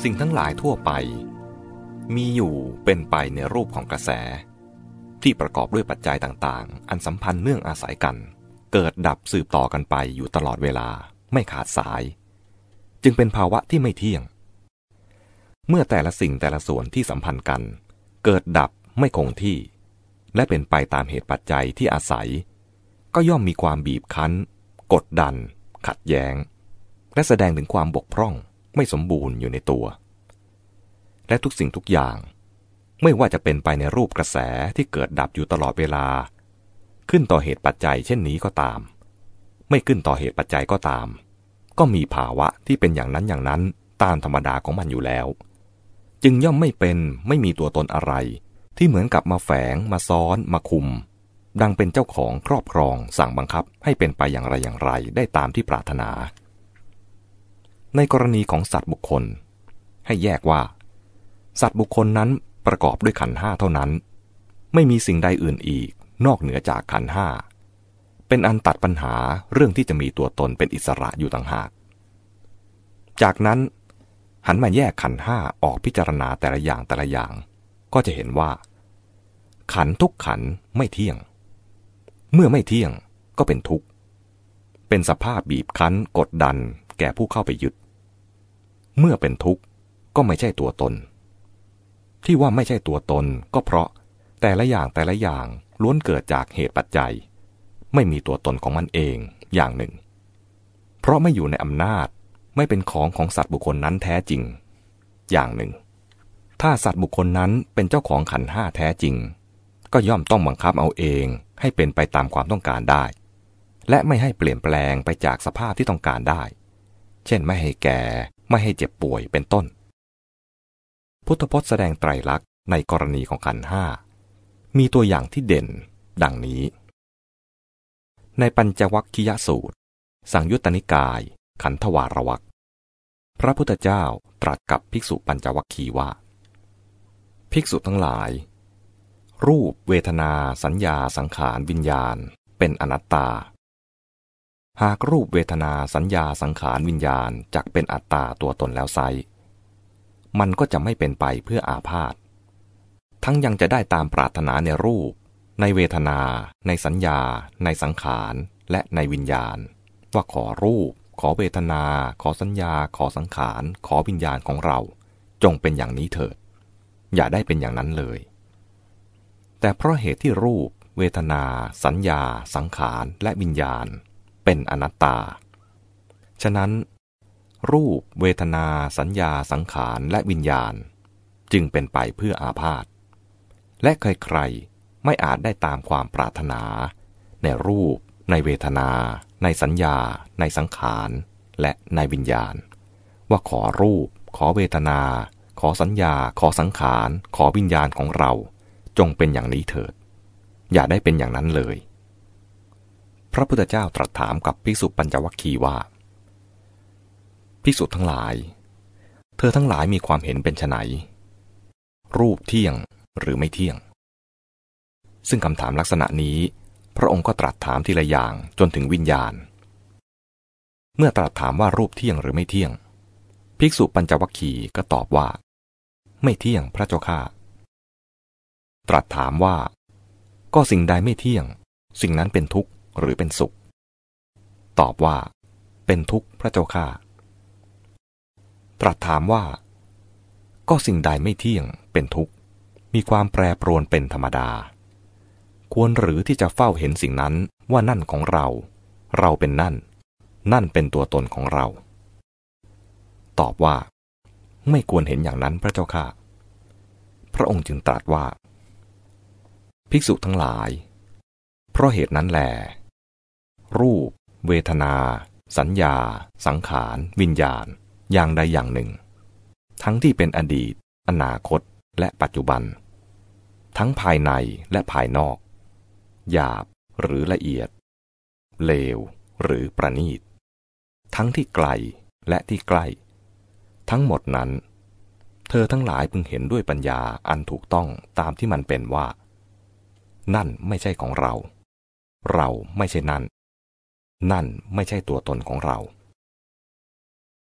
สิ่งทั้งหลายทั่วไปมีอยู่เป็นไปในรูปของกระแสที่ประกอบด้วยปัจจัยต่างๆอันสัมพันธ์เนื่องอาศัยกันเกิดดับสืบต่อกันไปอยู่ตลอดเวลาไม่ขาดสายจึงเป็นภาวะที่ไม่เที่ยงเมื่อแต่ละสิ่งแต่ละส่วนที่สัมพันธ์กันเกิดดับไม่คงที่และเป็นไปตามเหตุปัจจัยที่อาศัยก็ย่อมมีความบีบคั้นกดดันขัดแย้งและแสดงถึงความบกพร่องไม่สมบูรณ์อยู่ในตัวและทุกสิ่งทุกอย่างไม่ว่าจะเป็นไปในรูปกระแสที่เกิดดับอยู่ตลอดเวลาขึ้นต่อเหตุปัจจัยเช่นนี้ก็ตามไม่ขึ้นต่อเหตุปัจจัยก็ตามก็มีภาวะที่เป็นอย่างนั้นตามธรรมดาของมันอยู่แล้วจึงย่อมไม่มีตัวตนอะไรที่เหมือนกับมาแฝงมาซ้อนมาคุมดังเป็นเจ้าของครอบครองสั่งบังคับให้เป็นไปอย่างไรได้ตามที่ปรารถนาในกรณีของสัตว์บุคคลให้แยกว่าสัตว์บุคคลนั้นประกอบด้วยขันธ์ห้าเท่านั้นไม่มีสิ่งใดอื่นอีกนอกเหนือจากขันธ์ห้าเป็นอันตัดปัญหาเรื่องที่จะมีตัวตนเป็นอิสระอยู่ต่างหากจากนั้นหันมาแยกขันธ์ห้าออกพิจารณาแต่ละอย่างก็จะเห็นว่าขันธ์ทุกขันธ์ไม่เที่ยงเมื่อไม่เที่ยงก็เป็นทุกข์เป็นสภาพบีบคั้นกดดันแก่ผู้เข้าไปยึดเมื่อเป็นทุกข์ก็ไม่ใช่ตัวตนที่ว่าไม่ใช่ตัวตนก็เพราะแต่ละอย่างล้วนเกิดจากเหตุปัจจัยไม่มีตัวตนของมันเองอย่างหนึ่งเพราะไม่อยู่ในอำนาจไม่เป็นของสัตว์บุคคลนั้นแท้จริงอย่างหนึ่งถ้าสัตว์บุคคลนั้นเป็นเจ้าของขันธ์ห้าแท้จริงก็ย่อมต้องบังคับเอาเองให้เป็นไปตามความต้องการได้และไม่ให้เปลี่ยนแปลงไปจากสภาพที่ต้องการได้เช่นไม่ให้แก่ไม่ให้เจ็บป่วยเป็นต้นพุทธพจน์แสดงไตรลักษณ์ในกรณีของขันธ์ห้ามีตัวอย่างที่เด่นดังนี้ในปัญจวัคคียสูตรสังยุตตนิกายขันธวารวรรคพระพุทธเจ้าตรัสกับภิกษุปัญจวัคคีย์ว่าภิกษุทั้งหลายรูปเวทนาสัญญาสังขารวิญญาณเป็นอนัตตาหากรูปเวทนาสัญญาสังขารวิญญาณจักเป็นอัตตาตัวตนแล้วไซมันก็จะไม่เป็นไปเพื่ออาพาธทั้งยังจะได้ตามปรารถนาในรูปในเวทนาในสัญญาในสังขารและในวิญญาณว่าขอรูปขอเวทนาขอสัญญาขอสังขารขอวิญญาณของเราจงเป็นอย่างนี้เถิดอย่าได้เป็นอย่างนั้นเลยแต่เพราะเหตุที่รูปเวทนาสัญญาสังขารและวิญญาณเป็นอนัตตาฉะนั้นรูปเวทนาสัญญาสังขารและวิญญาณจึงเป็นไปเพื่ออาพาธและใครๆไม่อาจได้ตามความปรารถนาในรูปในเวทนาในสัญญาในสังขารและในวิญญาณว่าขอรูปขอเวทนาขอสัญญาขอสังขารขอวิญญาณของเราจงเป็นอย่างนี้เถิดอย่าได้เป็นอย่างนั้นเลยพระพุทธเจ้าตรัสถามกับภิกษุปัญจวัคคีย์ว่าภิกษุทั้งหลายเธอทั้งหลายมีความเห็นเป็นไฉนรูปเที่ยงหรือไม่เที่ยงซึ่งคำถามลักษณะนี้พระองค์ก็ตรัสถามทีละอย่างจนถึงวิญญาณเมื่อตรัสถามว่ารูปเที่ยงหรือไม่เที่ยงภิกษุปัญจวัคคีย์ก็ตอบว่าไม่เที่ยงพระเจ้าข้าตรัสถามว่าก็สิ่งใดไม่เที่ยงสิ่งนั้นเป็นทุกข์หรือเป็นสุขตอบว่าเป็นทุกข์พระเจ้าข้าตรัสถามว่าก็สิ่งใดไม่เที่ยงเป็นทุกข์มีความแปรปรวนเป็นธรรมดาควรหรือที่จะเฝ้าเห็นสิ่งนั้นว่านั่นของเราเราเป็นนั่นเป็นตัวตนของเราตอบว่าไม่ควรเห็นอย่างนั้นพระเจ้าข้าพระองค์จึงตรัสว่าภิกษุทั้งหลายเพราะเหตุนั้นแลรูปเวทนาสัญญาสังขารวิญญาณอย่างใดอย่างหนึ่งทั้งที่เป็นอดีตอนาคตและปัจจุบันทั้งภายในและภายนอกหยาบหรือละเอียดเลวหรือประณีตทั้งที่ไกลและที่ใกล้ทั้งหมดนั้นเธอทั้งหลายพึงเห็นด้วยปัญญาอันถูกต้องตามที่มันเป็นว่านั่นไม่ใช่ของเราเราไม่ใช่นั่นไม่ใช่ตัวตนของเรา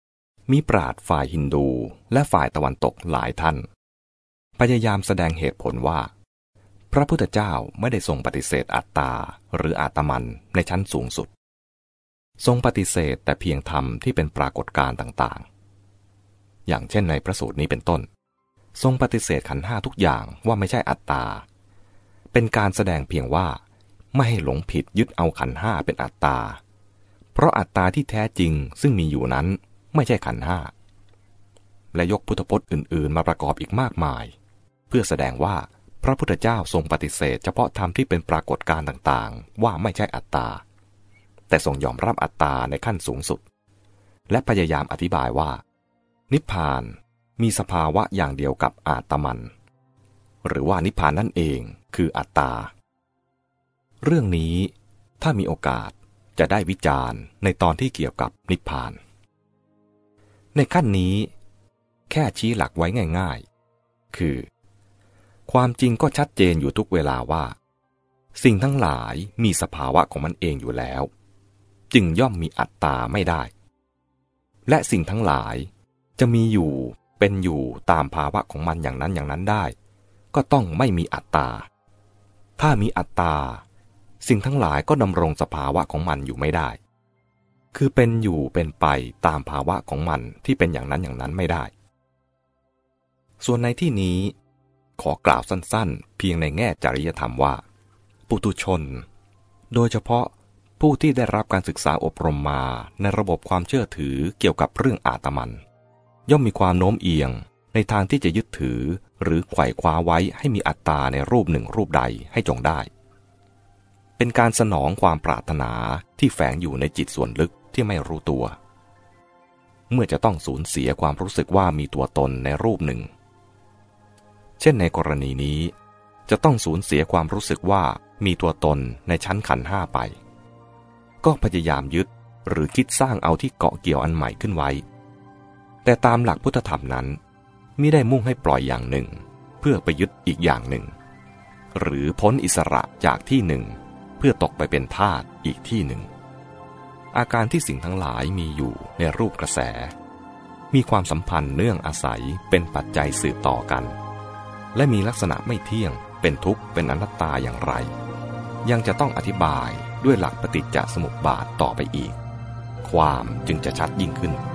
มีปราชญ์ฝ่ายฮินดูและฝ่ายตะวันตกหลายท่านพยายามแสดงเหตุผลว่าพระพุทธเจ้าไม่ได้ทรงปฏิเสธอัตตาหรืออาตมันในชั้นสูงสุดทรงปฏิเสธแต่เพียงธรรมที่เป็นปรากฏการณ์ต่างๆอย่างเช่นในพระสูตรนี้เป็นต้นทรงปฏิเสธขันธ์ห้าทุกอย่างว่าไม่ใช่อัตตาเป็นการแสดงเพียงว่าไม่ให้หลงผิดยึดเอาขันธ์ห้าเป็นอัตตาเพราะอัตตาที่แท้จริงซึ่งมีอยู่นั้นไม่ใช่ขันธ์ห้าและยกพุทธพจน์อื่นๆมาประกอบอีกมากมายเพื่อแสดงว่าพระพุทธเจ้าทรงปฏิเสธเฉพาะธรรมที่เป็นปรากฏการณ์ต่างๆว่าไม่ใช่อัตตาแต่ทรงยอมรับอัตตาในขั้นสูงสุดและพยายามอธิบายว่านิพพานมีสภาวะอย่างเดียวกับอาตมันหรือว่านิพพานนั่นเองคืออัตตาเรื่องนี้ถ้ามีโอกาสจะได้วิจารณ์ในตอนที่เกี่ยวกับนิพพานในขั้นนี้แค่ชี้หลักไว้ง่ายๆคือความจริงก็ชัดเจนอยู่ทุกเวลาว่าสิ่งทั้งหลายมีสภาวะของมันเองอยู่แล้วจึงย่อมมีอัตตาไม่ได้และสิ่งทั้งหลายจะมีอยู่เป็นอยู่ตามภาวะของมันอย่างนั้นอย่างนั้นได้ก็ต้องไม่มีอัตตาถ้ามีอัตตาสิ่งทั้งหลายก็ดำรงสภาวะของมันอยู่ไม่ได้คือเป็นอยู่เป็นไปตามภาวะของมันที่เป็นอย่างนั้นอย่างนั้นไม่ได้ส่วนในที่นี้ขอกล่าวสั้นๆเพียงในแง่จริยธรรมว่าปุถุชนโดยเฉพาะผู้ที่ได้รับการศึกษาอบรมมาในระบบความเชื่อถือเกี่ยวกับเรื่องอาตมันย่อมมีความโน้มเอียงในทางที่จะยึดถือหรือไขว่คว้าไว้ให้มีอัตตาในรูปหนึ่งรูปใดให้จงได้เป็นการสนองความปรารถนาที่แฝงอยู่ในจิตส่วนลึกที่ไม่รู้ตัวเมื่อจะต้องสูญเสียความรู้สึกว่ามีตัวตนในรูปหนึ่งเช่นในกรณีนี้จะต้องสูญเสียความรู้สึกว่ามีตัวตนในชั้นขันธ์ห้าไปก็พยายามยึดหรือคิดสร้างเอาที่เกาะเกี่ยวอันใหม่ขึ้นไว้แต่ตามหลักพุทธธรรมนั้นมิได้มุ่งให้ปล่อยอย่างหนึ่งเพื่อไปยึดอีกอย่างหนึ่งหรือพ้นอิสระจากที่หนึ่งเพื่อตกไปเป็นทาสอีกที่หนึ่งอาการที่สิ่งทั้งหลายมีอยู่ในรูปกระแสมีความสัมพันธ์เนื่องอาศัยเป็นปัจจัยสืบต่อกันและมีลักษณะไม่เที่ยงเป็นทุกข์เป็นอนัตตาอย่างไรยังจะต้องอธิบายด้วยหลักปฏิจจสมุปบาทต่อไปอีกความจึงจะชัดยิ่งขึ้น